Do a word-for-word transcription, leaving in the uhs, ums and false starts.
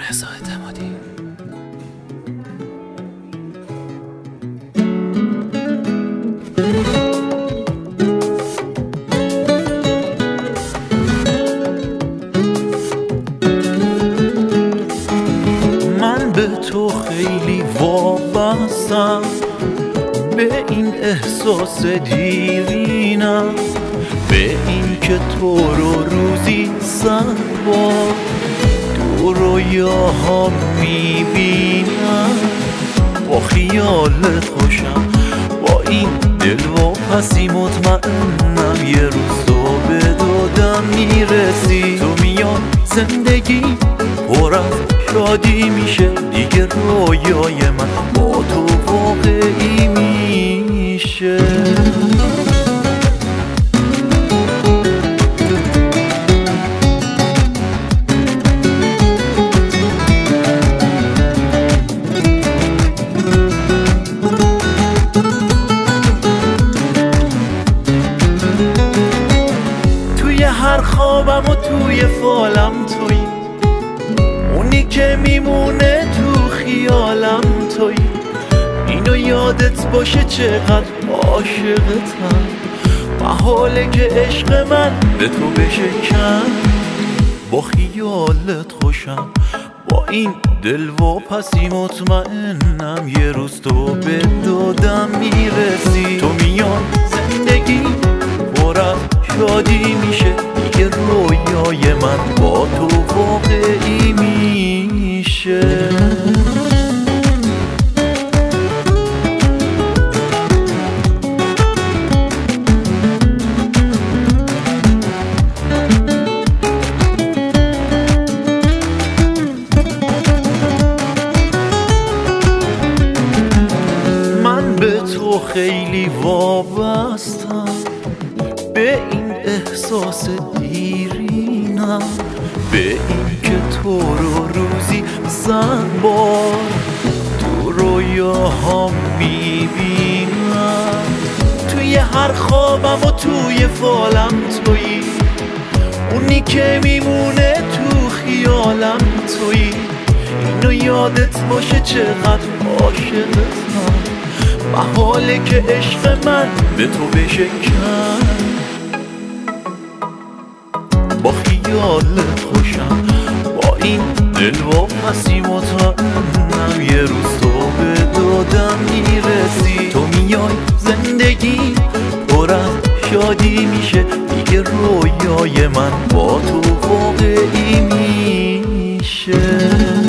رضا اعتمادی. من به تو خیلی وابستم، به این احساس دیرینم، به این که تو رو روزی صد بار تو رویاها میبینم. با خیالت خوشم، با این دل و پسی مطمئنم یه روز تو به دادم میرسی. تو میان زندگی پر از شادی میشه، دیگه رویای من با تو واقعی میشه. توی هر خوابم و توی فالم توی، اونی که میمونه تو خیالم توی. اینو یادت باشه چقدر عاشقتم، محاله که عشق من به تو بشکن. با خیالت خوشم، با این دل و پسی مطمئنم یه روز تو به دادم میرسی. تو میان زندگی پر از شادی میشه، دیگه رویای من با تو واقعی میشه. من به تو خیلی وابستم، به این احساس دیرینم، به این که تو رو روزی صد بار تو رویاها میبینم. توی هر خوابم و توی فالم توی، اونی که میمونه تو خیالم توی. اینو یادت باشه چقدر عاشقتم، محاله که عشق من به تو بشکن. با خیالت خوشم، با این دل و پسی مطمئنم یه روز تو به دادم میرسی. تو میای زندگی پر از شادی میشه، دیگه رویای من با تو واقعی میشه.